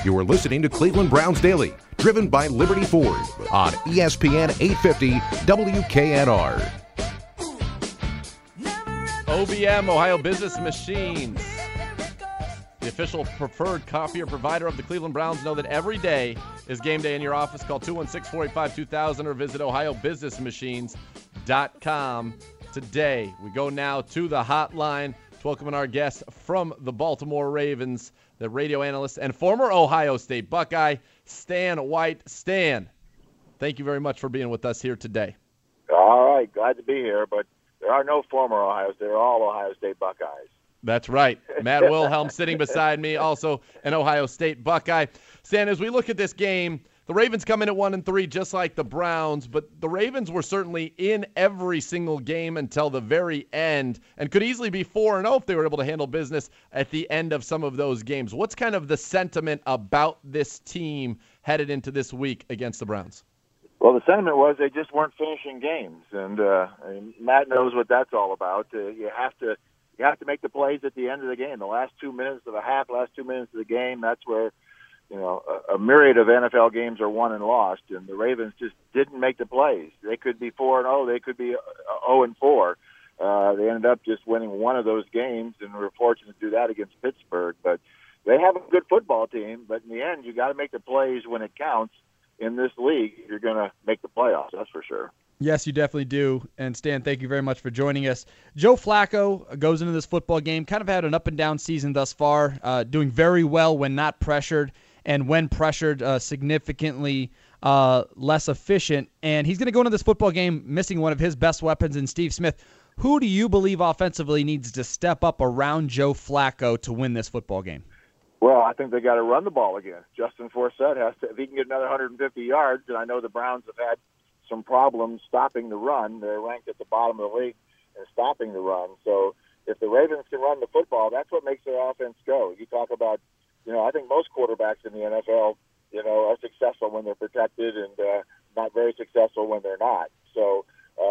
You are listening to Cleveland Browns Daily, driven by Liberty Ford on ESPN 850 WKNR. OBM, Ohio Business Machines, the official preferred copier provider of the Cleveland Browns. Know that every day is game day in your office. Call 216-485-2000 or visit ohiobusinessmachines.com today. We go now to the hotline to welcome our guest from the Baltimore Ravens, the radio analyst and former Ohio State Buckeye, Stan White. Stan, thank you very much for being with us here today. All right, glad to be here, but there are no former Ohio State. They're all Ohio State Buckeyes. That's right. Matt Wilhelm sitting beside me, also an Ohio State Buckeye. Stan, as we look at this game, the Ravens come in at 1-3 just like the Browns, but the Ravens were certainly in every single game until the very end and could easily be 4-0 if they were able to handle business at the end of some of those games. What's kind of the sentiment about this team headed into this week against the Browns? Well, the sentiment was they just weren't finishing games, and Matt knows what that's all about. You have to make the plays at the end of the game. The last 2 minutes of the half, last 2 minutes of the game, that's where a myriad of NFL games are won and lost, and the Ravens just didn't make the plays. They could be 4-0, they could be 0-4. They ended up just winning one of those games, and were fortunate to do that against Pittsburgh. But they have a good football team, but in the end, you got to make the plays when it counts. In this league, you're going to make the playoffs, that's for sure. Yes, you definitely do. And Stan, thank you very much for joining us. Joe Flacco goes into this football game, kind of had an up-and-down season thus far, doing very well when not pressured, and when pressured, significantly less efficient. And he's going to go into this football game missing one of his best weapons in Steve Smith. Who do you believe offensively needs to step up around Joe Flacco to win this football game? Well, I think they got to run the ball again. Justin Forsett has to, if he can get another 150 yards, and I know the Browns have had some problems stopping the run. They're ranked at the bottom of the league in stopping the run. So if the Ravens can run the football, that's what makes their offense go. You talk about, I think most quarterbacks in the NFL, are successful when they're protected and not very successful when they're not. So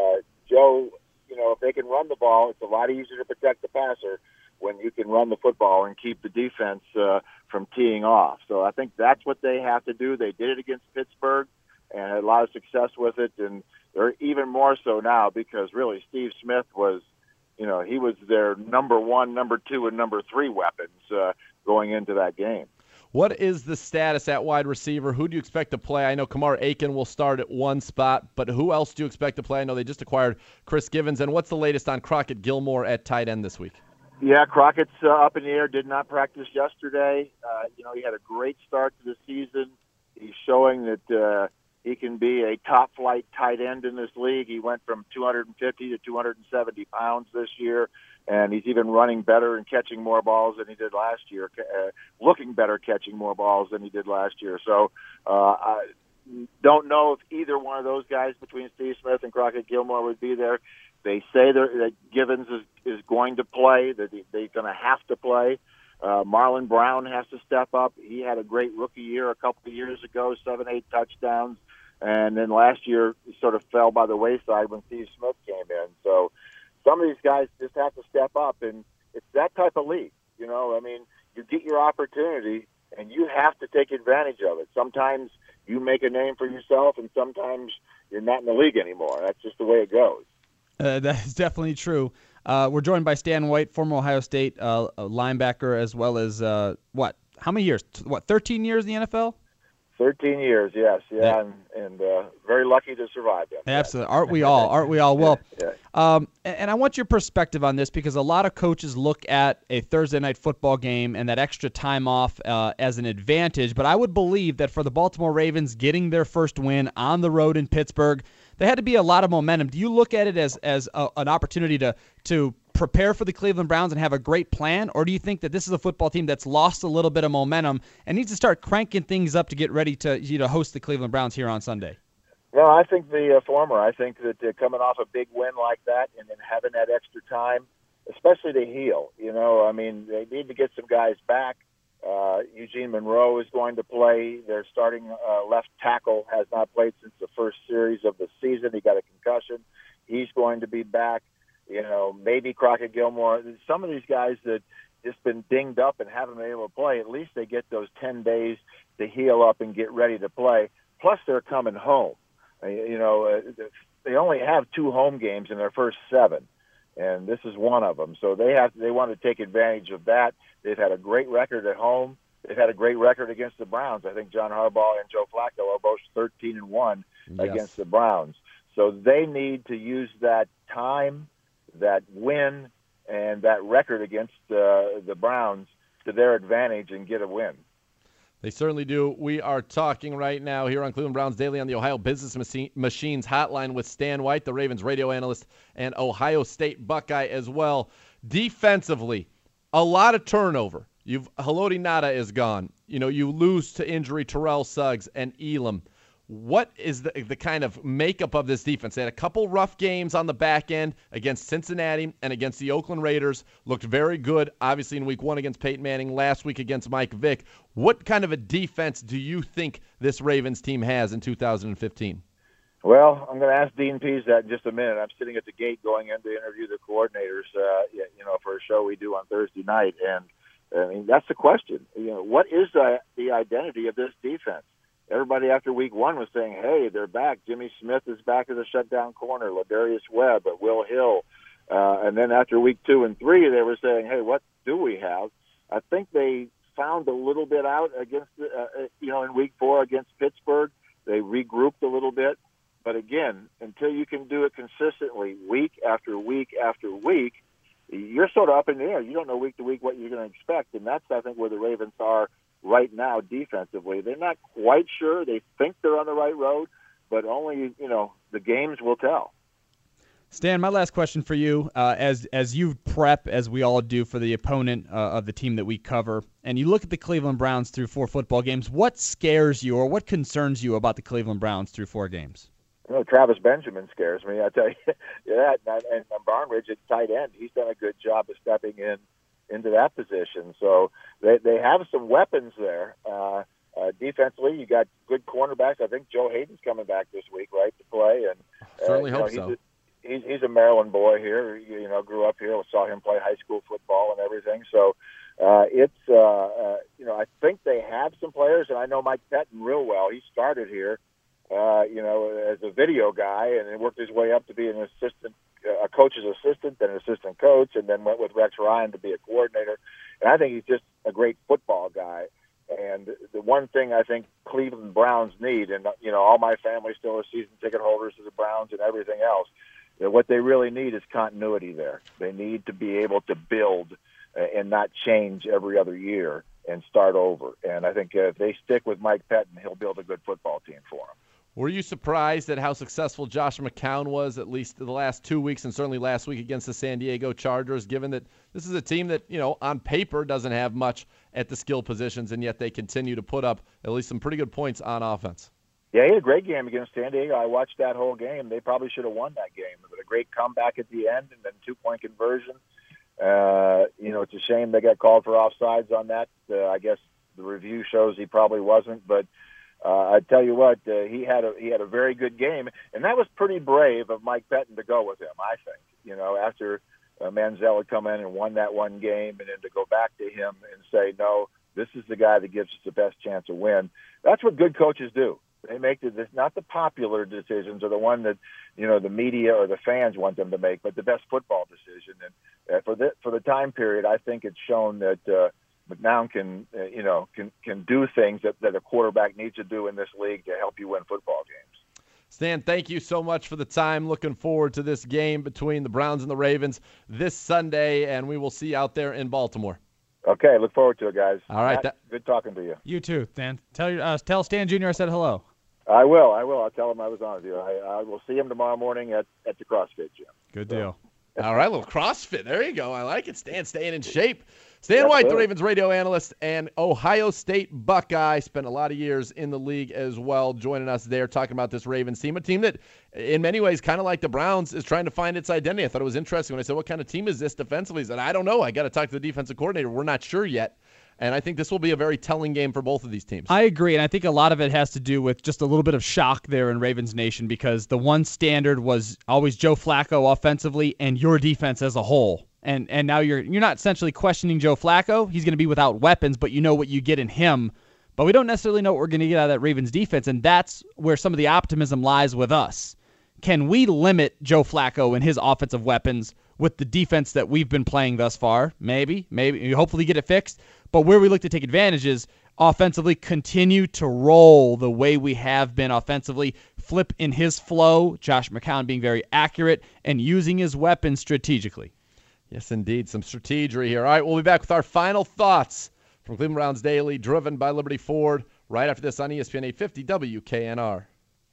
Joe, if they can run the ball, it's a lot easier to protect the passer when you can run the football and keep the defense from teeing off. So I think that's what they have to do. They did it against Pittsburgh and had a lot of success with it, and they're even more so now because really Steve Smith was, he was their number one, number two, and number three weapons going into that game. What is the status at wide receiver? Who do you expect to play? I know Kamar Aiken will start at one spot, but who else do you expect to play? I know they just acquired Chris Givens, and what's the latest on Crockett Gilmore at tight end this week? Yeah, Crockett's up in the air, did not practice yesterday. He had a great start to the season. He's showing that he can be a top-flight tight end in this league. He went from 250 to 270 pounds this year, and he's even running better and catching more balls than he did last year, looking better catching more balls than he did last year. So I don't know if either one of those guys between Steve Smith and Crockett Gilmore would be there. They say that Givens is going to play, that they're going to have to play. Marlon Brown has to step up. He had a great rookie year a couple of years ago, 7-8 touchdowns. And then last year, he sort of fell by the wayside when Steve Smith came in. So some of these guys just have to step up, and it's that type of league. You get your opportunity, and you have to take advantage of it. Sometimes you make a name for yourself, and sometimes you're not in the league anymore. That's just the way it goes. That is definitely true. We're joined by Stan White, former Ohio State linebacker, as well as, how many years? 13 years in the NFL? 13 years, yes. Yeah. And very lucky to survive them. Absolutely. Aren't we all? Aren't we all? Well, yeah. And I want your perspective on this because a lot of coaches look at a Thursday night football game and that extra time off as an advantage, but I would believe that for the Baltimore Ravens getting their first win on the road in Pittsburgh, there had to be a lot of momentum. Do you look at it as an opportunity to prepare for the Cleveland Browns and have a great plan, or do you think that this is a football team that's lost a little bit of momentum and needs to start cranking things up to get ready to host the Cleveland Browns here on Sunday? No, I think the former. I think that coming off a big win like that and then having that extra time, especially to heal. They need to get some guys back. Eugene Monroe is going to play. Their starting left tackle has not played since the first series of the season. He got a concussion. He's going to be back. Maybe Crockett Gilmore. Some of these guys that just been dinged up and haven't been able to play, at least they get those 10 days to heal up and get ready to play. Plus, they're coming home. They only have 2 home games in their first 7, and this is one of them. So they want to take advantage of that. They've had a great record at home. They've had a great record against the Browns. I think John Harbaugh and Joe Flacco are both 13-1 against the Browns. So they need to use that time, that win, and that record against the Browns to their advantage and get a win. They certainly do. We are talking right now here on Cleveland Browns Daily on the Ohio Business Machines hotline with Stan White, the Ravens radio analyst, and Ohio State Buckeye as well. Defensively, a lot of turnover. Haloti Ngata is gone. You lose to injury Terrell Suggs and Elam. What is the kind of makeup of this defense? They had a couple rough games on the back end against Cincinnati and against the Oakland Raiders. Looked very good, obviously, in week 1 against Peyton Manning, last week against Mike Vick. What kind of a defense do you think this Ravens team has in 2015? Well, I'm going to ask Dean Pease that in just a minute. I'm sitting at the gate going in to interview the coordinators, for a show we do on Thursday night. And, that's the question. What is the identity of this defense? Everybody after week 1 was saying, hey, they're back. Jimmy Smith is back as a shutdown corner, Ladarius Webb, Will Hill. And then after week 2 and 3, they were saying, hey, what do we have? I think they found a little bit out against, in week 4 against Pittsburgh. They regrouped a little bit. But again, until you can do it consistently week after week after week, you're sort of up in the air. You don't know week to week what you're going to expect. And that's, I think, where the Ravens are right now defensively. They're not quite sure. They think they're on the right road, but only, the games will tell. Stan, my last question for you, as you prep, as we all do, for the opponent of the team that we cover, and you look at the Cleveland Browns through 4 football games, what scares you or what concerns you about the Cleveland Browns through 4 games? Travis Benjamin scares me, I tell you. And Barnridge at tight end, he's done a good job of stepping into that position. So they have some weapons there. Defensively, you got good cornerbacks. I think Joe Hayden's coming back this week, right, to play. And certainly hope so. He's a Maryland boy here. Grew up here. Saw him play high school football and everything. So I think they have some players, and I know Mike Pettin real well. He started here, as a video guy, and then worked his way up to be an assistant, a coach's assistant, then an assistant coach, and then went with Rex Ryan to be a coordinator. And I think he's just a great football guy. And the one thing I think Cleveland Browns need, and all my family still are season ticket holders to the Browns and everything else, what they really need is continuity there. They need to be able to build and not change every other year and start over. And I think if they stick with Mike Pettin, he'll build a good football team for them. Were you surprised at how successful Josh McCown was, at least the last 2 weeks and certainly last week against the San Diego Chargers, given that this is a team that, on paper doesn't have much at the skill positions, and yet they continue to put up at least some pretty good points on offense? Yeah, he had a great game against San Diego. I watched that whole game. They probably should have won that game. But a great comeback at the end and then 2-point conversion. It's a shame they got called for offsides on that. I guess the review shows he probably wasn't, but I tell you what, he had a very good game, and that was pretty brave of Mike Pettin to go with him. I think, after Manziel had come in and won that one game, and then to go back to him and say, no, this is the guy that gives us the best chance to win. That's what good coaches do. They make not the popular decisions or the one that the media or the fans want them to make, but the best football decision. And for the time period, I think it's shown that McCown can do things that a quarterback needs to do in this league to help you win football games. Stan, thank you so much for the time. Looking forward to this game between the Browns and the Ravens this Sunday, and we will see you out there in Baltimore. Okay, look forward to it, guys. All right. Good talking to you. You too, Stan. Tell Stan Jr. I said hello. I will. I'll tell him I was on with you. I will see him tomorrow morning at the CrossFit gym. Good deal. All right, a little CrossFit. There you go. I like it. Stan staying in shape. Stan White, the Ravens radio analyst and Ohio State Buckeye, spent a lot of years in the league as well, joining us there talking about this Ravens team, a team that in many ways, kind of like the Browns, is trying to find its identity. I thought it was interesting when I said, what kind of team is this defensively? He said, I don't know. I got to talk to the defensive coordinator. We're not sure yet. And I think this will be a very telling game for both of these teams. I agree, and I think a lot of it has to do with just a little bit of shock there in Ravens Nation, because the one standard was always Joe Flacco offensively and your defense as a whole. And now you're not essentially questioning Joe Flacco. He's going to be without weapons, but you know what you get in him. But we don't necessarily know what we're going to get out of that Ravens defense, and that's where some of the optimism lies with us. Can we limit Joe Flacco and his offensive weapons with the defense that we've been playing thus far? Maybe. Hopefully get it fixed. But where we look to take advantage is offensively continue to roll the way we have been offensively, flip in his flow, Josh McCown being very accurate, and using his weapons strategically. Yes, indeed. Some strategery here. All right, we'll be back with our final thoughts from Cleveland Browns Daily, driven by Liberty Ford, right after this on ESPN 850 WKNR.